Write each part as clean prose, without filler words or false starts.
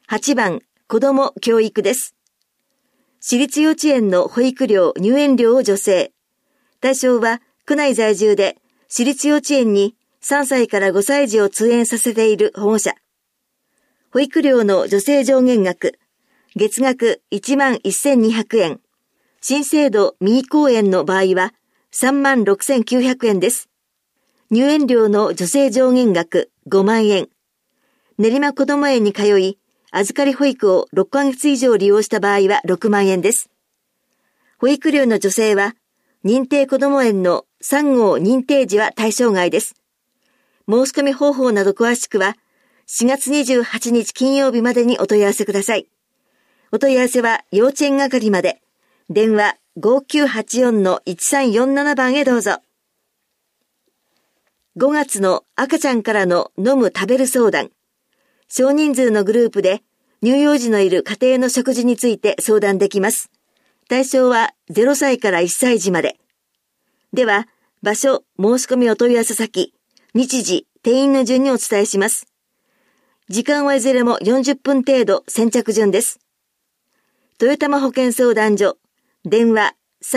8番、子ども教育です。私立幼稚園の保育料・入園料を助成。対象は、区内在住で、私立幼稚園に3歳から5歳児を通園させている保護者。保育料の助成上限額、月額11,200円。新制度未移行園の場合は36,900円です。入園料の助成上限額5万円。練馬こども園に通い、預かり保育を6ヶ月以上利用した場合は6万円です。保育料の助成は、認定こども園の3号認定時は対象外です。申し込み方法など詳しくは、4月28日金曜日までにお問い合わせください。お問い合わせは幼稚園係まで。電話 5984-1347 番へどうぞ。5月の赤ちゃんからの飲む食べる相談。少人数のグループで乳幼児のいる家庭の食事について相談できます。対象は0歳から1歳児まで。では、場所、申し込みお問い合わせ先、日時、定員の順にお伝えします。時間はいずれも40分程度先着順です。豊玉保健相談所、電話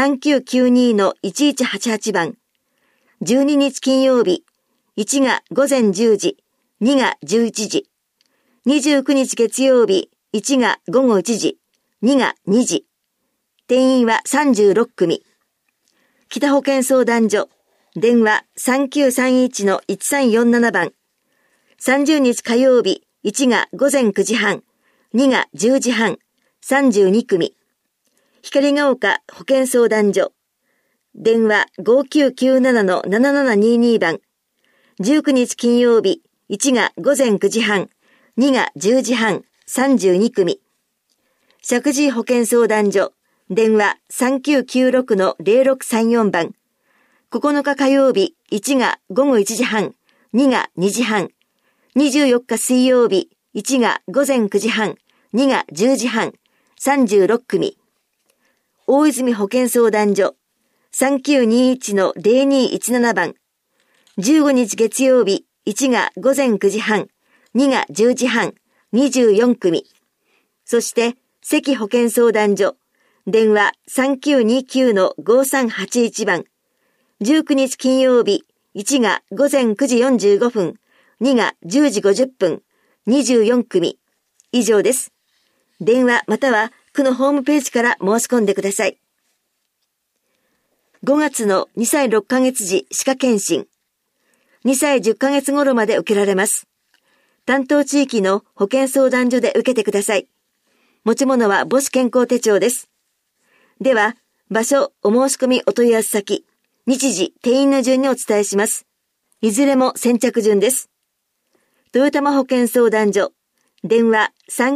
3992-1188 番。12日金曜日、1が午前10時、2が11時。29日月曜日、1が午後1時、2が2時。定員は36組。北保健相談所、電話 3931-1347 番。30日火曜日、1が午前9時半、2が10時半、32組。光が丘保健相談所、電話 5997-7722 番。19日金曜日、1が午前9時半、2が10時半、32組。石神井保健相談所、電話 3996-0634 番。9日火曜日、1が午後1時半、2が2時半。24日水曜日、1が午前9時半、2が10時半、36組。大泉保健相談所、3921-0217 番。15日月曜日、1が午前9時半、2が10時半、24組。そして、関保健相談所、電話 3929-5381 番。19日金曜日、1が午前9時45分、2が10時50分、24組。以上です。電話または区のホームページから申し込んでください。5月の2歳6ヶ月時歯科検診。2歳10ヶ月頃まで受けられます。担当地域の保健相談所で受けてください。持ち物は母子健康手帳です。では、場所、お申し込みお問い合わせ先、日時、定員の順にお伝えします。いずれも先着順です。豊玉保健相談所、電話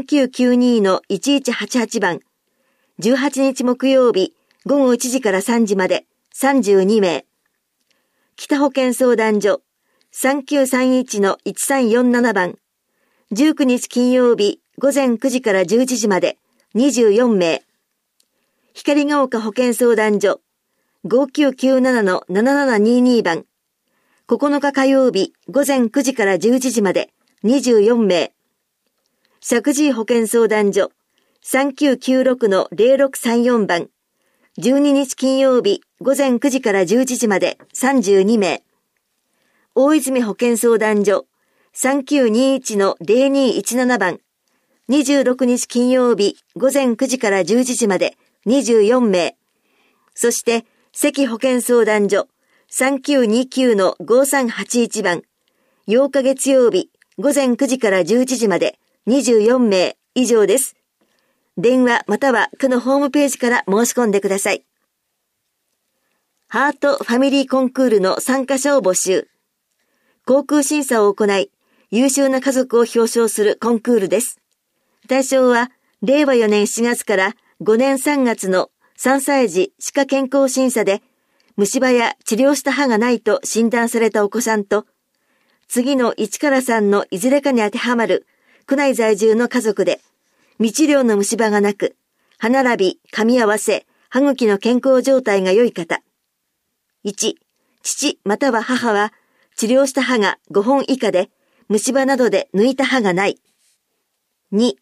3992-1188 番。18日木曜日、午後1時から3時まで32名。北保健相談所、3931-1347 番。19日金曜日、午前9時から11時まで24名。光が丘保健相談所、5997-7722 番。9日火曜日、午前9時から11時まで24名。石神井保健相談所、3996-0634 番。12日金曜日、午前9時から11時まで32名。大泉保健相談所、3921-0217 番。26日金曜日、午前9時から11時まで24名。そして、関保健相談所、3929-5381 番。8日月曜日、午前9時から11時まで24名以上です。電話または区のホームページから申し込んでください。ハートファミリーコンクールの参加者を募集。航空審査を行い、優秀な家族を表彰するコンクールです。対象は、令和4年4月から5年3月の3歳児歯科健康審査で、虫歯や治療した歯がないと診断されたお子さんと、次の1から3のいずれかに当てはまる区内在住の家族で、未治療の虫歯がなく、歯並び、噛み合わせ、歯茎の健康状態が良い方。1、父または母は治療した歯が5本以下で、虫歯などで抜いた歯がない。2、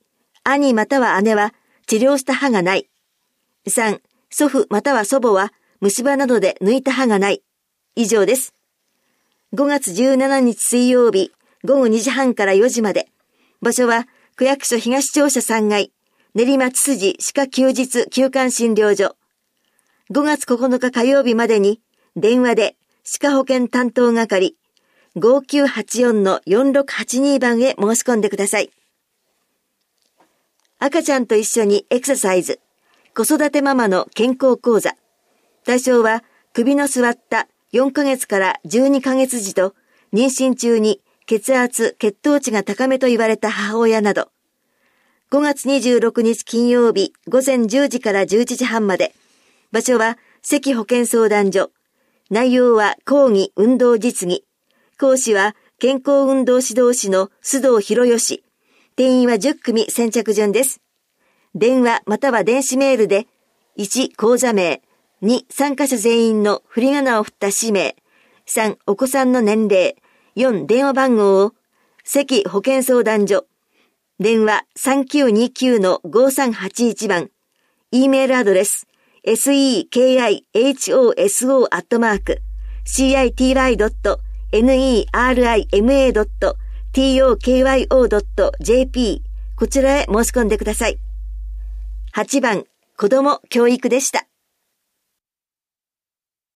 兄または姉は治療した歯がない。3、祖父または祖母は虫歯などで抜いた歯がない。以上です。5月17日水曜日午後2時半から4時まで。場所は区役所東庁舎3階、練馬つつじ歯科休日休館診療所。5月9日火曜日までに電話で歯科保険担当係 5984-4682 番へ申し込んでください。赤ちゃんと一緒にエクササイズ、子育てママの健康講座。対象は首の座った4ヶ月から12ヶ月児と妊娠中に血圧、血糖値が高めと言われた母親など。5月26日金曜日午前10時から11時半まで。場所は関保健相談所。内容は講義運動実技。講師は健康運動指導士の須藤博義。定員は10組先着順です。電話または電子メールで1、講座名、2、参加者全員の振り仮名を振った氏名、3、お子さんの年齢、4、電話番号を関保健相談所。電話 3929-5381 番。E メールアドレスsekih-city.city.nerima.tokyo.jp こちらへ申し込んでください。8番、子ども教育でした。